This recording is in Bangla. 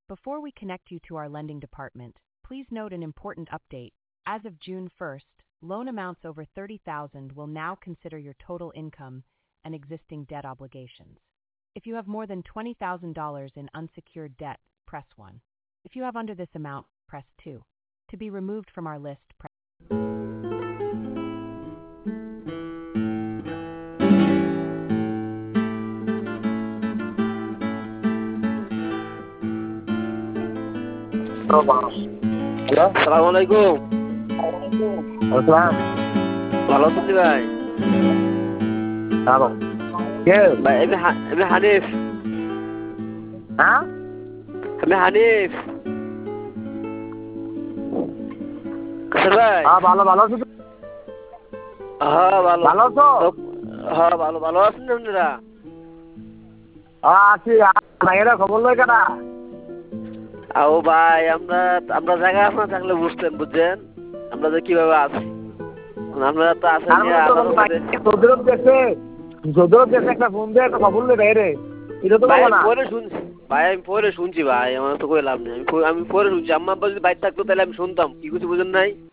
Before we connect you to our lending department, please note an important update. As of June 1st, loan amounts over $30,000 will now consider your total income and existing debt obligations. If you have more than $20,000 in unsecured debt, press 1. If you have under this amount, press 2. To be removed from our list, press hello, আসসালামু আলাইকুম। আসসালাম। ভালো আছেন ভাই? হ্যালো, কে ভাই আমি হানিফ। হ্যাঁ? আমি হানিফ। কাসর ভাই? হ্যাঁ, ভালো আছো? হ্যাঁ ভালো। ভালো আছো? হ্যাঁ ভালো আছেন আপনারা? আছি। ভাইয়েরা খবর লয় কেনা? আও ভাই আমরা জায়গা আপনার থাকলে বুঝছেন আমরা যে কিভাবে আছি। আমরা তো আছেন যদুরত দেশে একটা ফোন দিয়ে একটা খবর লয় বাইরে। এটা তো বলো না। আমি পরে শুনছি ভাই, আমার তো কই লাভ নেই। আমি পরে শুনছি। আম্মা আব্বা যদি বাইরে থাকতো তাহলে আমি শুনতাম। কি কিছু বুঝেন নাই?